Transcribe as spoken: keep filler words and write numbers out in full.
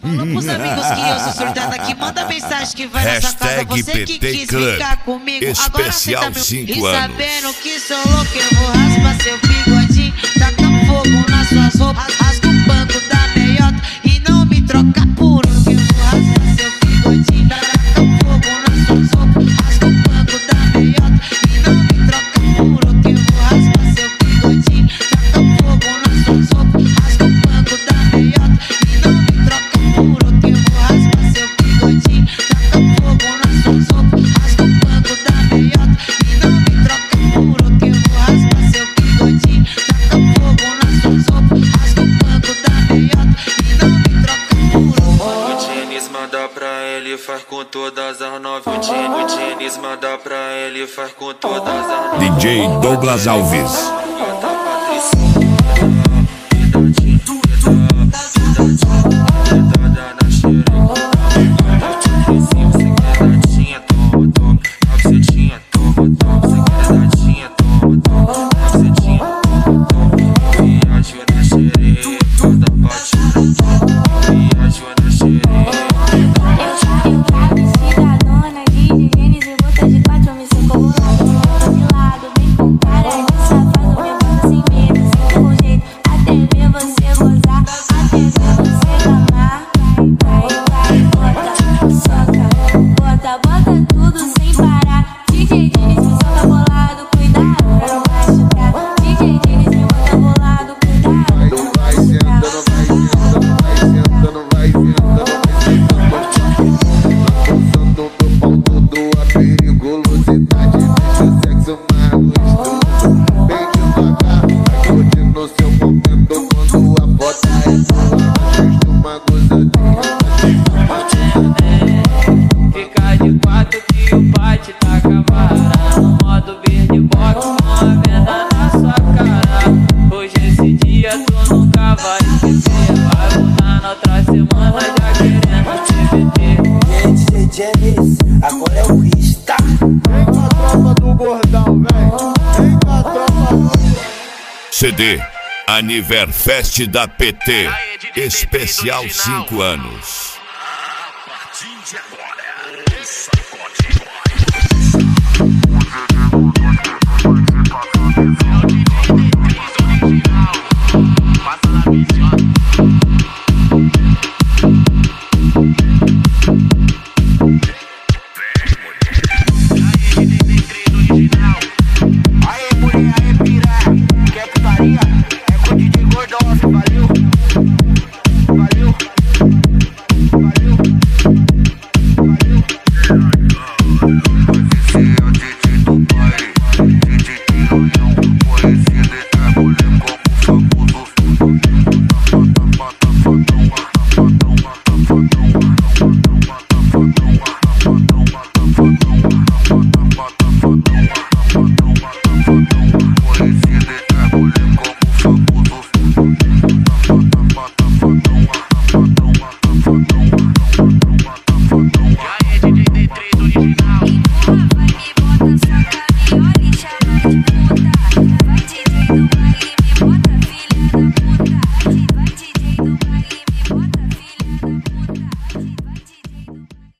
Fala pros amigos que eu sou surtada aqui, manda mensagem que vai nessa casa. Você que quis ficar comigo, agora aceita meu. E sabendo que sou louco, eu vou raspar seu bigodinho, taca fogo nas suas roupas, rasga o banco da meiota e não me troca por um. Que eu vou raspar seu bigodinho, taca fogo nas suas roupas, rasga o banco da meiota e não me troca por um. Que eu vou raspar seu bigodinho, taca fogo nas suas roupas, rasga o banco da meiota e não me troca por um. Que eu vou raspar seu bigodinho, taca fogo nas suas roupas, rasga o banco da meiota e não me troca por um. Que eu vou raspar seu bigodinho, taca fogo nas suas roupas, rasga o banco da meiota e não me troca por um. O Diniz manda pra ele, faz com todas as nove. O Diniz manda pra ele, faz com todas as nove. D J Douglas Alves. Fica de quatro que o bate tá cavara. No modo verde box com a venda na sua cara. Hoje esse dia tu nunca vai esquecer. Vai voltar na outra semana já querendo te meter. Gente, D J James, agora é o Rista. Vem com a tropa do gordão, vem. Vem com a tropa do... C D Aniverfest da P T. Especial cinco anos. A partir de agora, sacode.